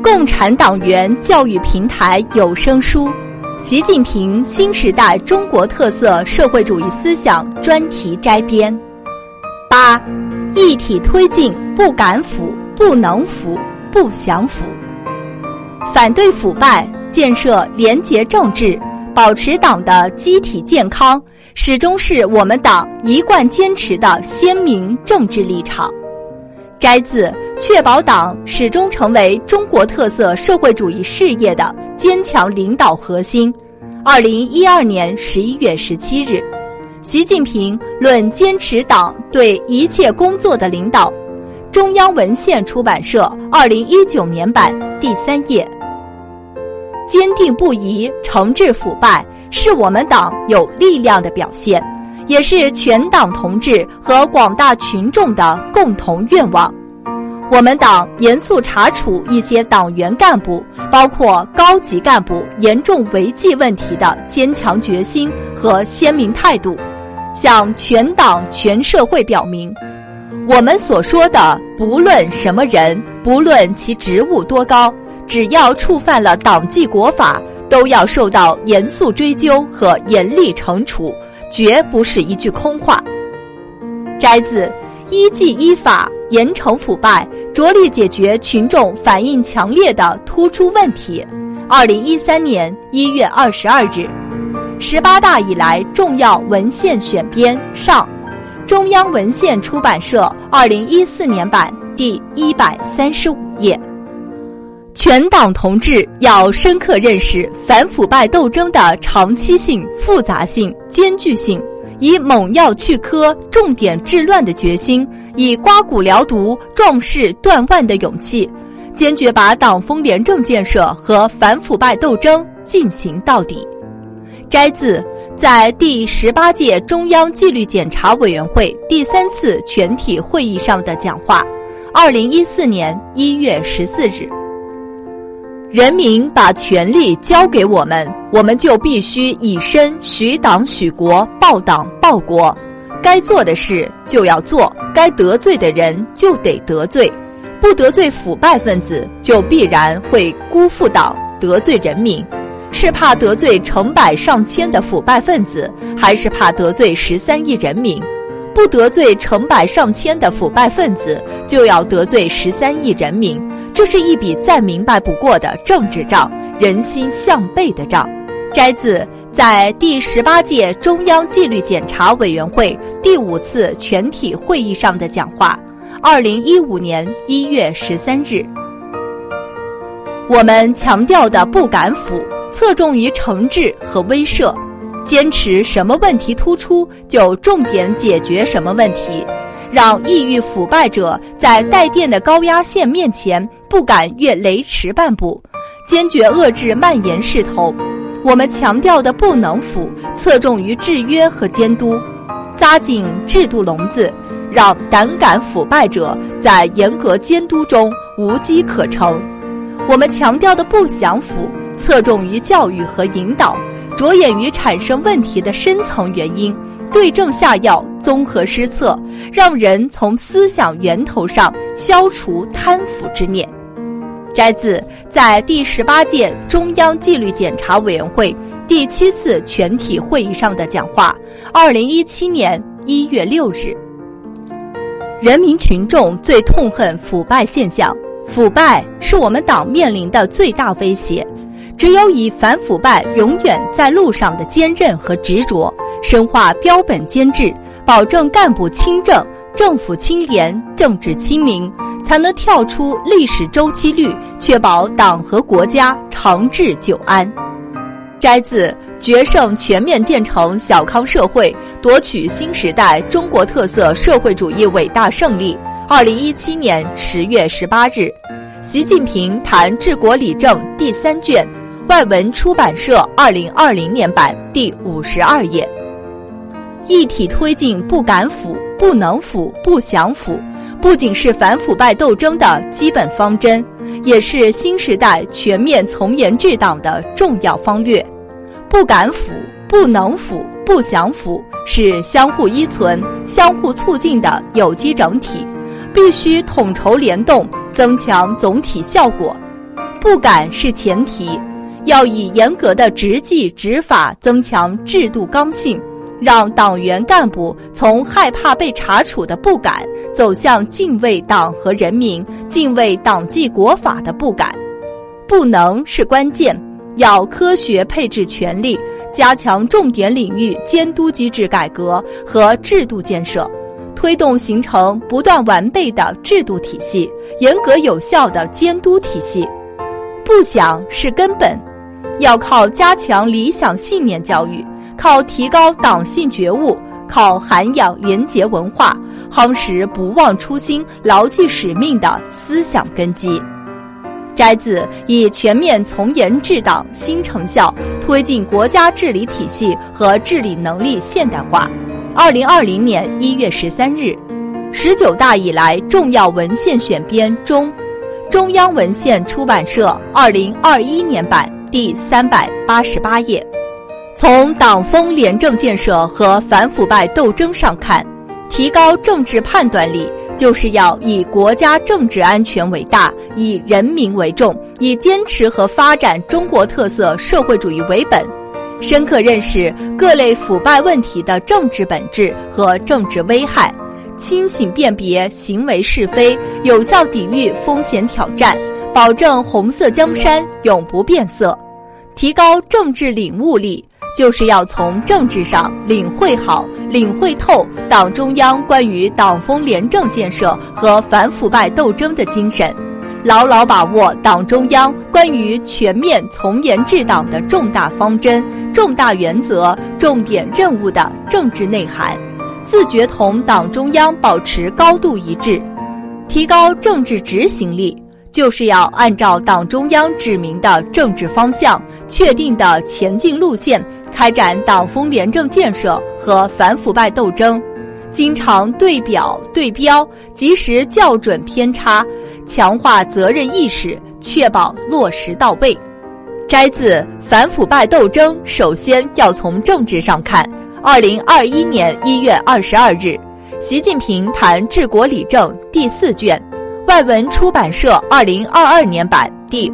共产党员教育平台有声书，习近平新时代中国特色社会主义思想专题摘编。8. 一体推进不敢腐、不能腐、不想腐。反对腐败，建设廉洁政治，保持党的机体健康，始终是我们党一贯坚持的鲜明政治立场。摘自《确保党始终成为中国特色社会主义事业的坚强领导核心》，2012年11月17日。习近平论坚持党对一切工作的领导，中央文献出版社2019年版第3页。坚定不移惩治腐败，是我们党有力量的表现，也是全党同志和广大群众的共同愿望。我们党严肃查处一些党员干部，包括高级干部严重违纪问题的坚强决心和鲜明态度，向全党全社会表明，我们所说的不论什么人，不论其职务多高，只要触犯了党纪国法，都要受到严肃追究和严厉惩处，绝不是一句空话。摘自依纪依法严惩腐败，着力解决群众反映强烈的突出问题。2013年1月22日，18大以来重要文献选编上，中央文献出版社2014年版第135页。全党同志要深刻认识反腐败斗争的长期性、复杂性、艰巨性，以猛药去疴、重点治乱的决心，以刮骨疗毒、壮士断腕的勇气，坚决把党风廉政建设和反腐败斗争进行到底。摘自在第18届中央纪律检查委员会第3次全体会议上的讲话，2014年1月14日。人民把权力交给我们，我们就必须以身许党许国，报党报国。该做的事就要做，该得罪的人就得得罪。不得罪腐败分子，就必然会辜负党，得罪人民。是怕得罪成百上千的腐败分子，还是怕得罪13亿人民？不得罪成百上千的腐败分子，就要得罪13亿人民，这是一笔再明白不过的政治账，人心向背的账。摘自在第18届中央纪律检查委员会第5次全体会议上的讲话，2015年1月13日。我们强调的不敢腐，侧重于惩治和威慑，坚持什么问题突出就重点解决什么问题，让意欲腐败者在带电的高压线面前不敢越雷池半步，坚决遏制蔓延势头。我们强调的不能腐，侧重于制约和监督，扎紧制度笼子，让胆敢腐败者在严格监督中无机可乘。我们强调的不想腐，侧重于教育和引导，着眼于产生问题的深层原因，对症下药，综合施策，让人从思想源头上消除贪腐之念。摘自在第18届中央纪律检查委员会第7次全体会议上的讲话，2017年1月6日。人民群众最痛恨腐败现象，腐败是我们党面临的最大威胁。只有以反腐败永远在路上的坚韧和执着，深化标本兼治，保证干部清正、政府清廉、政治清明，才能跳出历史周期率，确保党和国家长治久安。摘自决胜全面建成小康社会，夺取新时代中国特色社会主义伟大胜利，2017年10月18日。习近平谈治国理政第3卷，外文出版社2020年版第52页。一体推进不敢腐、不能腐、不想腐，不仅是反腐败斗争的基本方针，也是新时代全面从严治党的重要方略。不敢腐、不能腐、不想腐，是相互依存、相互促进的有机整体，必须统筹联动，增强总体效果。 不敢是前提，要以严格的执纪执法增强制度刚性，让党员干部从害怕被查处的不敢走向敬畏党和人民、敬畏党纪国法的不敢。不能是关键，要科学配置权力，加强重点领域监督机制改革和制度建设，推动形成不断完备的制度体系、严格有效的监督体系。不想是根本，要靠加强理想信念教育，靠提高党性觉悟，靠涵养廉洁文化，夯实不忘初心、牢记使命的思想根基。摘自以全面从严治党新成效推进国家治理体系和治理能力现代化，2020年1月13日，19大以来重要文献选编中，中央文献出版社2021年版第388页。从党风廉政建设和反腐败斗争上看，提高政治判断力，就是要以国家政治安全为大，以人民为重，以坚持和发展中国特色社会主义为本，深刻认识各类腐败问题的政治本质和政治危害，清醒辨别行为是非，有效抵御风险挑战，保证红色江山永不变色。提高政治领悟力，就是要从政治上领会好、领会透党中央关于党风廉政建设和反腐败斗争的精神，牢牢把握党中央关于全面从严治党的重大方针、重大原则、重点任务的政治内涵，自觉同党中央保持高度一致。提高政治执行力，就是要按照党中央指明的政治方向、确定的前进路线，开展党风廉政建设和反腐败斗争，经常对表对标，及时校准偏差，强化责任意识，确保落实到位。摘自《反腐败斗争首先要从政治上看》2021年1月22日，习近平谈治国理政第4卷，外文出版社2022年版第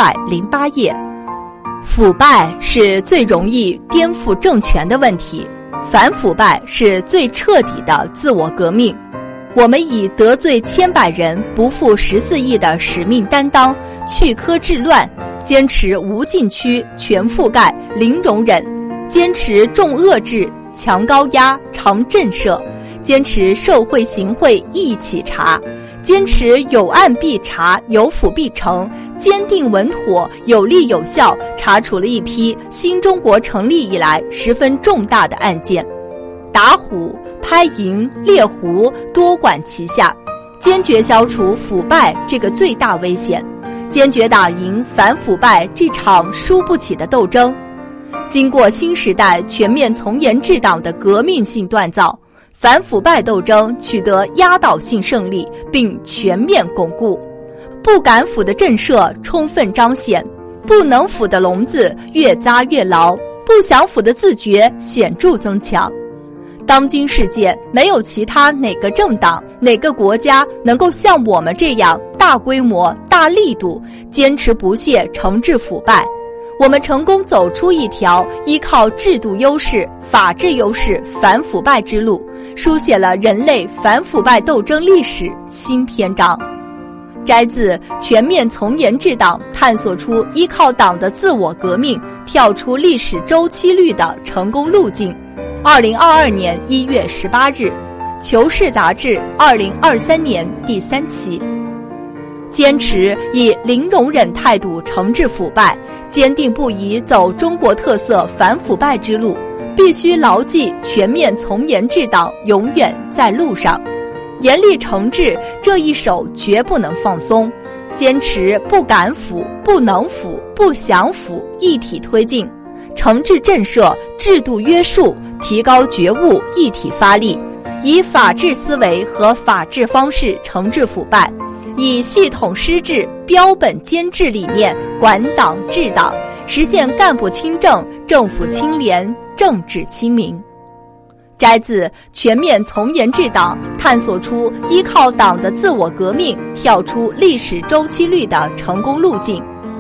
508页。腐败是最容易颠覆政权的问题，反腐败是最彻底的自我革命。我们以得罪千百人不负14亿的使命担当，去科治乱，坚持无禁区、全覆盖、零容忍，坚持重遏制、强高压、长震慑，坚持受贿行贿一起查，坚持有案必查，有腐必惩，坚定稳妥、有力有效查处了一批新中国成立以来十分重大的案件，打虎、拍蝇、猎狐多管齐下，坚决消除腐败这个最大危险，坚决打赢反腐败这场输不起的斗争。经过新时代全面从严治党的革命性锻造，反腐败斗争取得压倒性胜利并全面巩固，不敢腐的震慑充分彰显，不能腐的笼子越扎越牢，不想腐的自觉显著增强。当今世界没有其他哪个政党、哪个国家能够像我们这样大规模、大力度、坚持不懈惩治腐败。我们成功走出一条依靠制度优势、法治优势反腐败之路，书写了人类反腐败斗争历史新篇章。摘自《全面从严治党探索出依靠党的自我革命跳出历史周期率的成功路径》，2022年1月18日，《求是》杂志2023年第3期。坚持以零容忍态度惩治腐败，坚定不移走中国特色反腐败之路，必须牢记全面从严治党永远在路上，严厉惩治这一手绝不能放松，坚持不敢腐、不能腐、不想腐一体推进，惩治震慑、制度约束、提高觉悟一体发力，以法治思维和法治方式惩治腐败，以系统施治、标本兼治理念管党治党，实现干部清正、政府清廉、政治清明。摘自《全面从严治党探索出依靠党的自我革命跳出历史周期率的成功路径》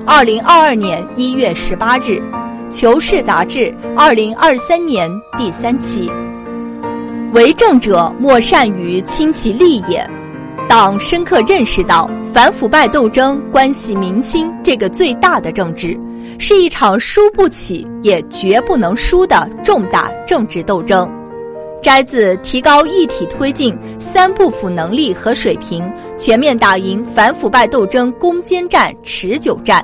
2022年1月18日，求是杂志2023年第3期。为政者莫善于亲其利也。党深刻认识到反腐败斗争关系民心这个最大的政治，是一场输不起也绝不能输的重大政治斗争。摘自提高一体推进三不腐能力和水平，全面打赢反腐败斗争攻坚战持久战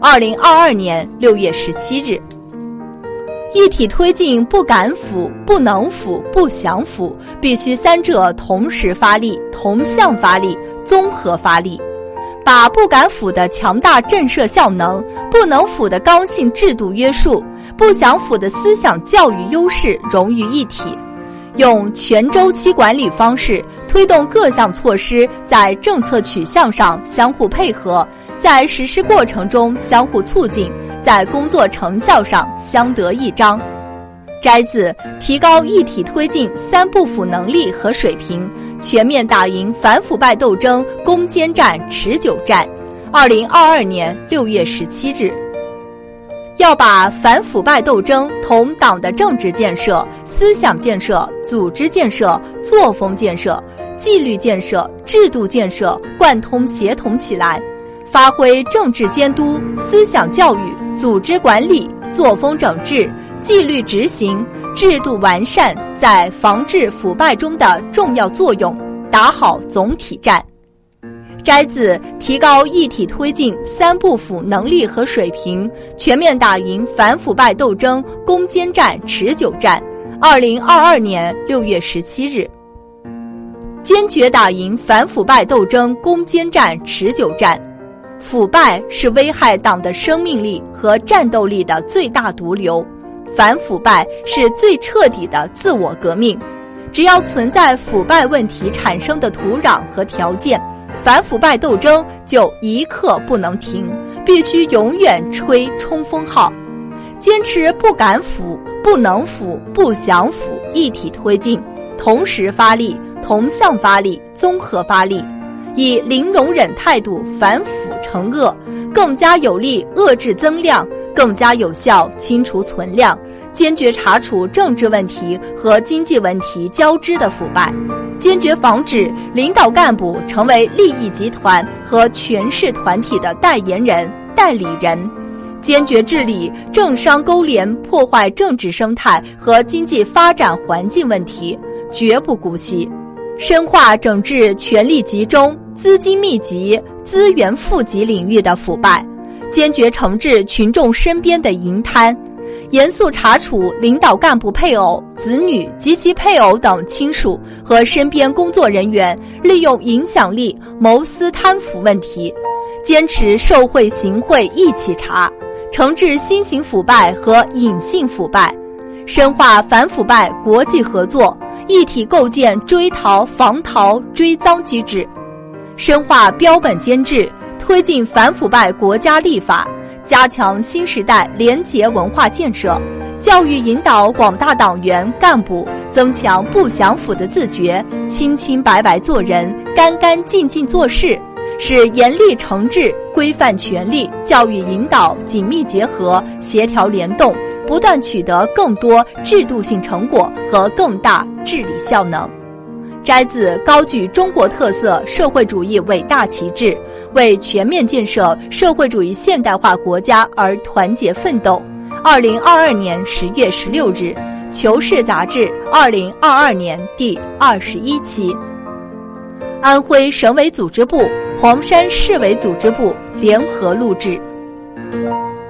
，2022年6月17日。一体推进不敢腐、不能腐、不想腐，必须三者同时发力、同向发力、综合发力，把不敢腐的强大震慑效能、不能腐的刚性制度约束、不想腐的思想教育优势融于一体，用全周期管理方式推动各项措施在政策取向上相互配合，在实施过程中相互促进，在工作成效上相得益彰。摘自提高一体推进三不腐能力和水平，全面打赢反腐败斗争攻坚战持久战，2022年6月17日。要把反腐败斗争同党的政治建设、思想建设、组织建设、作风建设、纪律建设、制度建设贯通协同起来，发挥政治监督、思想教育、组织管理、作风整治、纪律执行、制度完善在防治腐败中的重要作用，打好总体战。摘自提高一体推进三不腐能力和水平，全面打赢反腐败斗争攻坚战持久战，2022年6月17日。坚决打赢反腐败斗争攻坚战持久战。腐败是危害党的生命力和战斗力的最大毒瘤，反腐败是最彻底的自我革命。只要存在腐败问题产生的土壤和条件，反腐败斗争就一刻不能停，必须永远吹冲锋号。坚持不敢腐、不能腐、不想腐一体推进，同时发力、同向发力、综合发力，以零容忍态度反腐惩恶，更加有力遏制增量，更加有效清除存量，坚决查处政治问题和经济问题交织的腐败，坚决防止领导干部成为利益集团和权势团体的代言人、代理人，坚决治理政商勾连破坏政治生态和经济发展环境问题，绝不姑息。深化整治权力集中、资金密集、资源富集领域的腐败，坚决惩治群众身边的淫贪，严肃查处领导干部配偶、子女及其配偶等亲属和身边工作人员利用影响力谋私贪腐问题，坚持受贿行贿一起查，惩治新型腐败和隐性腐败，深化反腐败国际合作，一体构建追逃、防逃、追赃机制，深化标本监制，推进反腐败国家立法，加强新时代廉洁文化建设，教育引导广大党员干部增强不享腐的自觉，清清白白做人，干干净净做事，使严厉惩治、规范权力、教育引导紧密结合、协调联动，不断取得更多制度性成果和更大治理效能。摘自高举中国特色社会主义伟大旗帜，为全面建设社会主义现代化国家而团结奋斗，2022年10月16日，求是杂志2022年第21期。安徽省委组织部、黄山市委组织部联合录制。